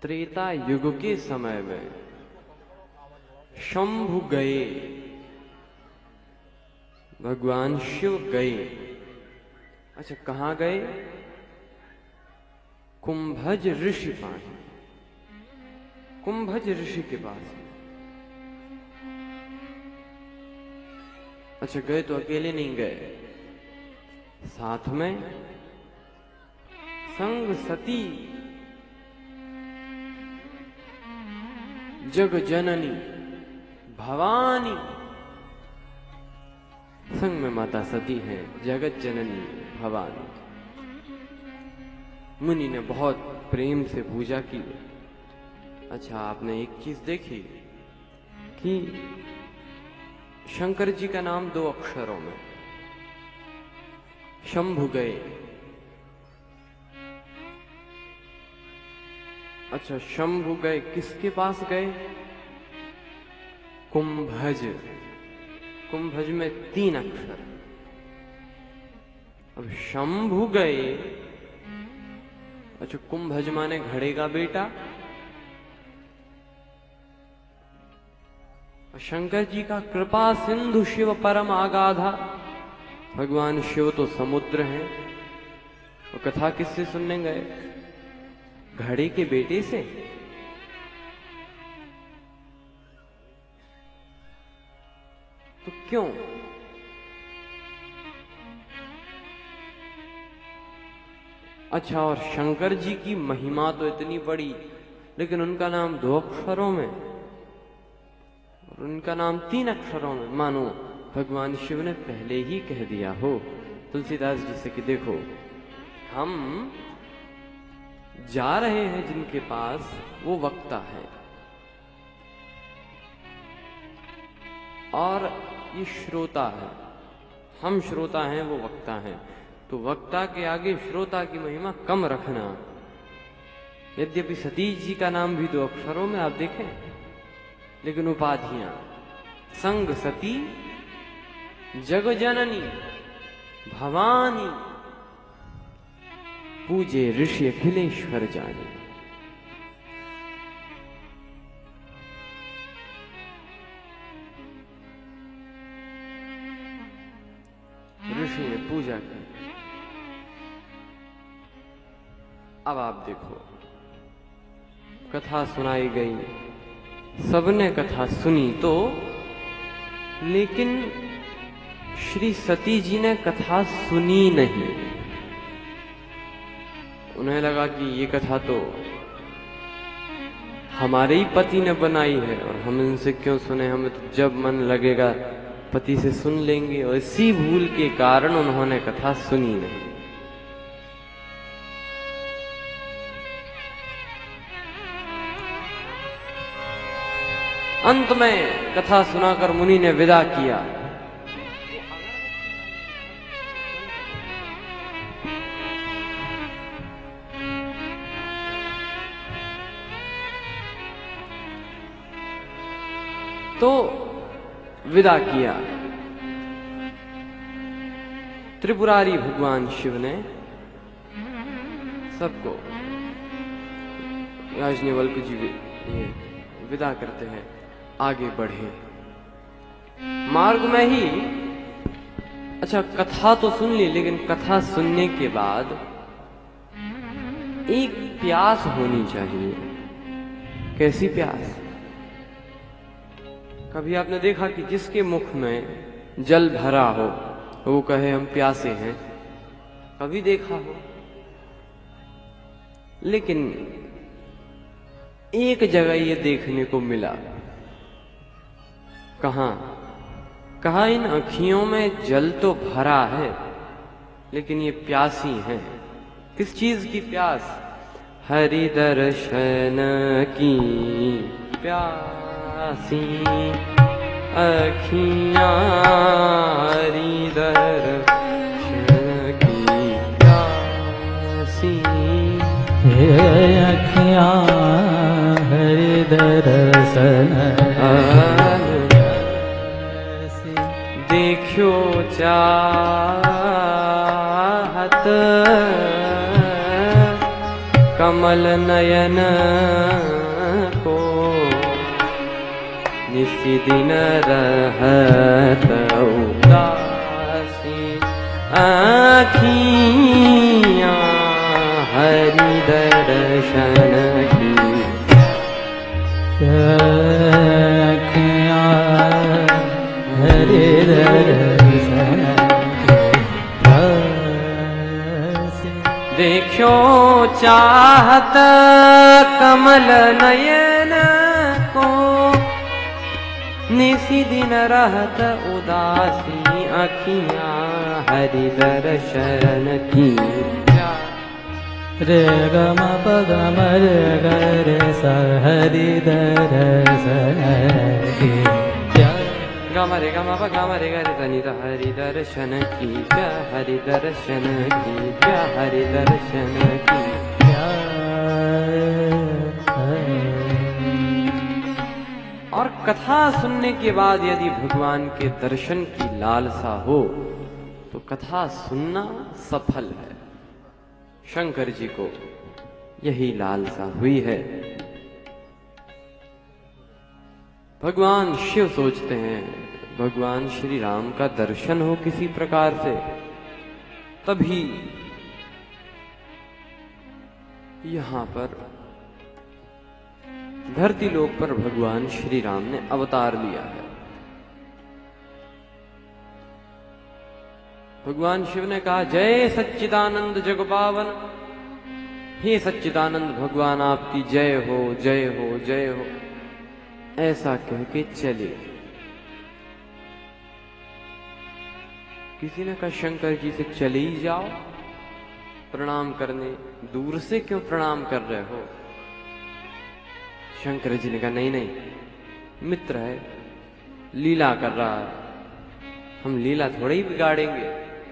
त्रेता युग के समय में शंभु गए, भगवान शिव गए। अच्छा, कहां गए? कुंभज ऋषि पास, कुंभज ऋषि के पास। अच्छा, गए तो अकेले नहीं गए, साथ में संग सती जग जननी भवानी। संग में माता सती है, जगत जननी भवानी। मुनि ने बहुत प्रेम से पूजा की। अच्छा, आपने एक चीज देखी कि शंकर जी का नाम 2 अक्षरों में, शंभु गए। अच्छा, शंभु गए, किसके पास गए? कुंभज। कुंभज में 3 अक्षर। अब शंभु गए। अच्छा, कुंभज माने घड़े का बेटा। शंकर जी का कृपा सिंधु शिव परम आगाधा। भगवान शिव तो समुद्र हैं। और कथा किससे सुनने गए? घड़े के बेटे से। तो क्यों? अच्छा, और शंकर जी की महिमा तो इतनी बड़ी, लेकिन उनका नाम 2 अक्षरों में और उनका नाम 3 अक्षरों में। मानो भगवान शिव ने पहले ही कह दिया हो तुलसीदास जी से कि देखो, हम जा रहे हैं जिनके पास, वो वक्ता है और ये श्रोता है। हम श्रोता हैं, वो वक्ता हैं। तो वक्ता के आगे श्रोता की महिमा कम रखना। यद्यपि सती जी का नाम भी 2 अक्षरों में आप देखें, लेकिन उपाधियां संग सती जग जननी भवानी, पूजे ऋषि अखिलेश्वर जाने। ऋषि ने पूजा की। अब आप देखो, कथा सुनाई गई, सबने कथा सुनी तो, लेकिन श्री सती जी ने कथा सुनी नहीं। उन्हें लगा कि ये कथा तो हमारे ही पति ने बनाई है और हम इनसे क्यों सुने, हमें तो जब मन लगेगा पति से सुन लेंगे। और इसी भूल के कारण उन्होंने कथा सुनी नहीं। अंत में कथा सुनाकर मुनि ने विदा किया। तो विदा किया। त्रिपुरारी भगवान शिव ने सबको, याज्ञवल्क्य जी ये विदा करते हैं, आगे बढ़े। मार्ग में ही, अच्छा कथा तो सुन ली, लेकिन कथा सुनने के बाद एक प्यास होनी चाहिए। कैसी प्यास? कभी आपने देखा कि जिसके मुख में जल भरा हो वो कहे हम प्यासे हैं? कभी देखा हो? लेकिन एक जगह ये देखने को मिला। कहां? कहा इन अखियों में जल तो भरा है, लेकिन ये प्यासी हैं। किस चीज की प्यास? हरि दर्शन की प्यासी अखियां, हरि दर्शन की प्यासी अखियां, हरि दर्शन देखो चाहत कमल कमल नयन को निसी दिन रहत उदासी आँखियाँ हरि दर्शन की आँखियाँ हरि दर्शन देखो चाहत कमल नयन को निसी दिन रहत उदासी आँखियाँ हरि दर्शन की रे गम पग रे ग रे स हरि दर्शन की गम रे ग रे ग रे तनि हरि दर्शन की हरि दर्शन की हरि दर्शन की। और कथा सुनने के बाद यदि भगवान के दर्शन की लालसा हो तो कथा सुनना सफल है। शंकर जी को यही लालसा हुई है। भगवान शिव सोचते हैं भगवान श्री राम का दर्शन हो किसी प्रकार से, तभी यहां पर धरती लोक पर भगवान श्री राम ने अवतार लिया है। भगवान शिव ने कहा, जय सच्चिदानंद जग पावन, हे सच्चिदानंद भगवान आपकी जय हो जय हो जय हो। ऐसा कह के चले। किसी ने कहा, शंकर जी से चले ही जाओ प्रणाम करने, दूर से क्यों प्रणाम कर रहे हो? शंकर जी ने कहा, नहीं नहीं, मित्र है, लीला कर रहा है, हम लीला थोड़े ही बिगाड़ेंगे।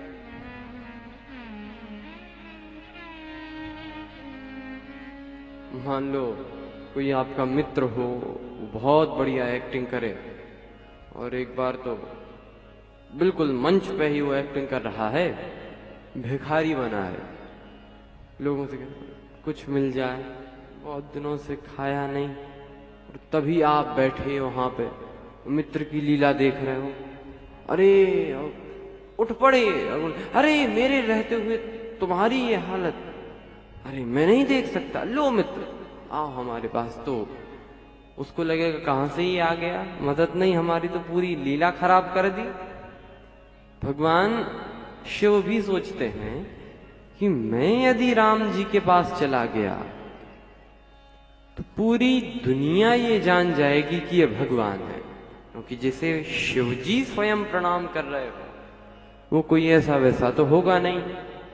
मान लो कोई आपका मित्र हो, बहुत बढ़िया एक्टिंग करे, और एक बार तो बिल्कुल मंच पे ही वो एक्टिंग कर रहा है, भिखारी बना है, लोगों से कुछ मिल जाए, बहुत दिनों से खाया नहीं, और तभी आप बैठे वहां पे मित्र की लीला देख रहे हो, अरे उठ पड़े, अरे मेरे रहते हुए तुम्हारी ये हालत, अरे मैं नहीं देख सकता, लो मित्र आओ हमारे पास। तो उसको लगेगा कहां से ही आ गया, मदद नहीं, हमारी तो पूरी लीला खराब कर दी। भगवान शिव भी सोचते हैं कि मैं यदि राम जी के पास चला गया तो पूरी दुनिया ये जान जाएगी कि ये भगवान है, क्योंकि जैसे शिव जी स्वयं प्रणाम कर रहे हो वो कोई ऐसा वैसा तो होगा नहीं,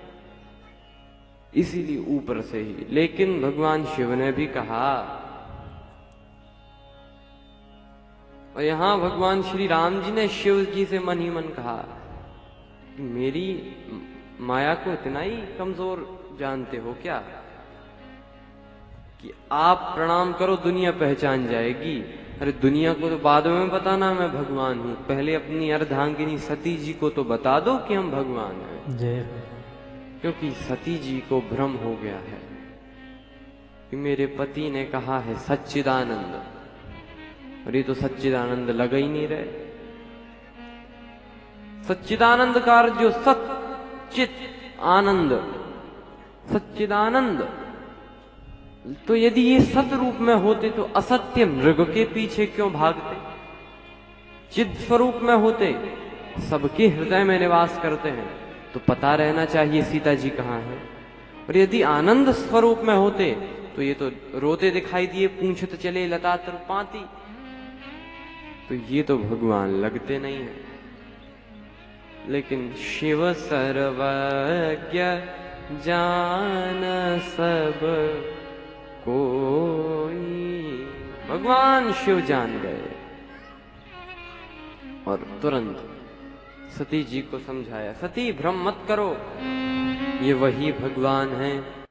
इसीलिए ऊपर से ही। लेकिन भगवान शिव ने भी कहा, और यहां भगवान श्री राम जी ने शिव जी से मन ही मन कहा कि मेरी माया को इतना ही कमजोर जानते हो क्या कि आप प्रणाम करो दुनिया पहचान जाएगी? अरे दुनिया को तो बाद में बताना मैं भगवान हूं, पहले अपनी अर्धांगिनी सती जी को तो बता दो कि हम भगवान हैं। क्योंकि सती जी को भ्रम हो गया है कि मेरे पति ने कहा है सच्चिदानंद, और ये तो सच्चिदानंद लग ही नहीं रहे। सच्चिदानंद का अर्थ जो सच्चित आनंद, सच्चिदानंद, तो यदि ये सत रूप में होते तो असत्य मृग के पीछे क्यों भागते? चिद स्वरूप में होते, सबके हृदय में निवास करते हैं, तो पता रहना चाहिए सीता जी कहाँ है। और यदि आनंद स्वरूप में होते तो ये तो रोते दिखाई दिए, पूंछत चले लतातर पाती, तो ये तो भगवान लगते नहीं है। लेकिन शिव सर्वज्ञ जान सब कोई, भगवान शिव जान गए और तुरंत सती जी को समझाया, सती भ्रम मत करो, ये वही भगवान हैं